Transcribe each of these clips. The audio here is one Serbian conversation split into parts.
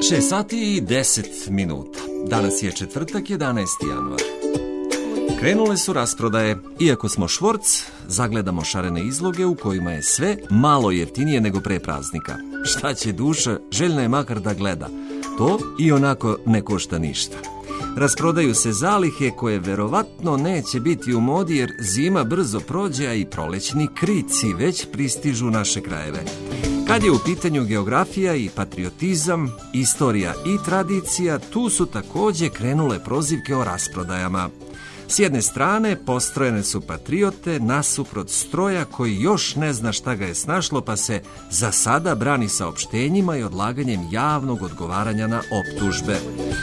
6 sati i 10 minuta. Danas je četvrtak, 11. januar. Krenule su rasprodaje. Iako smo švorc, zagledamo šarene izloge u kojima je sve malo jeftinije nego pre praznika. Šta će duša, željna je makar da gleda. To i onako ne košta ništa. Rasprodaju se zalihe koje verovatno neće biti u modi jer zima brzo prođe, a i prolećni krici već pristižu naše krajeve. Kad je u pitanju geografija i patriotizam, istorija i tradicija, tu su također krenule prozivke o rasprodajama. S jedne strane postrojene su patriote nasuprot stroja koji još ne zna šta ga je snašlo, pa se za sada brani saopštenjima i odlaganjem javnog odgovaranja na optužbe.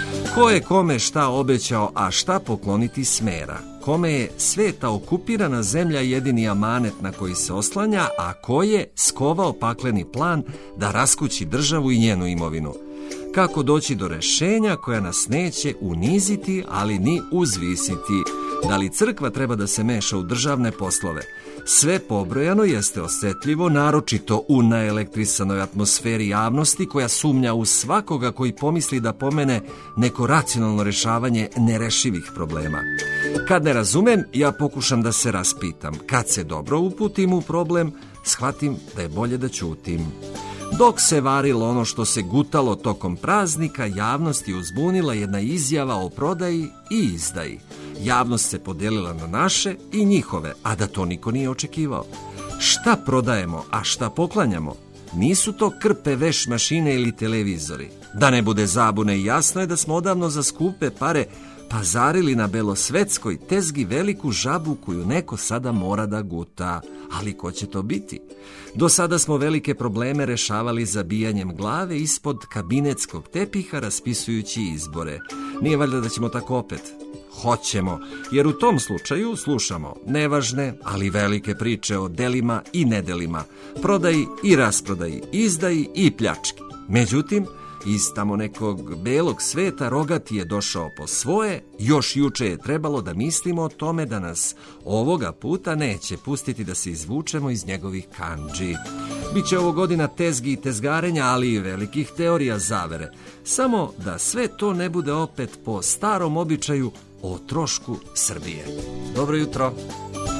Ko je kome šta obećao, a šta pokloniti smera? Kome je sveta okupirana zemlja jedini amanet na koji se oslanja, a ko je skovao pakleni plan da raskući državu i njenu imovinu? Kako doći do rešenja koja nas neće uniziti, ali ni uzvisiti? Da li crkva treba da se meša u državne poslove? Sve pobrojano jeste osetljivo, naročito u naelektrisanoj atmosferi javnosti koja sumnja u svakoga koji pomisli da pomene neko racionalno rešavanje nerešivih problema. Kad ne razumem, ja pokušam da se raspitam. Kad se dobro uputim u problem, shvatim da je bolje da ćutim. Dok se varilo ono što se gutalo tokom praznika, javnost je uzbunila jedna izjava o prodaji i izdaji. Javnost se podelila na naše i njihove, a da to niko nije očekivao. Šta prodajemo, a šta poklanjamo? Nisu to krpe, veš mašine ili televizori. Da ne bude zabune, jasno je da smo odavno za skupe pare pazarili na belosvetskoj tezgi veliku žabu koju neko sada mora da guta. Ali ko će to biti? Do sada smo velike probleme rešavali zabijanjem glave ispod kabinetskog tepiha raspisujući izbore. Nije valjda da ćemo tako opet? Hoćemo, jer u tom slučaju slušamo nevažne, ali velike priče o delima i nedelima, prodaji i rasprodaji, izdaji i pljački. Međutim, iz tamo nekog belog sveta Rogati je došao po svoje, još juče je trebalo da mislimo o tome da nas ovoga puta neće pustiti da se izvučemo iz njegovih kandži. Biće ovo godina tezgi i tezgarenja, ali i velikih teorija zavere. Samo da sve to ne bude opet po starom običaju o trošku Srbije. Dobro jutro.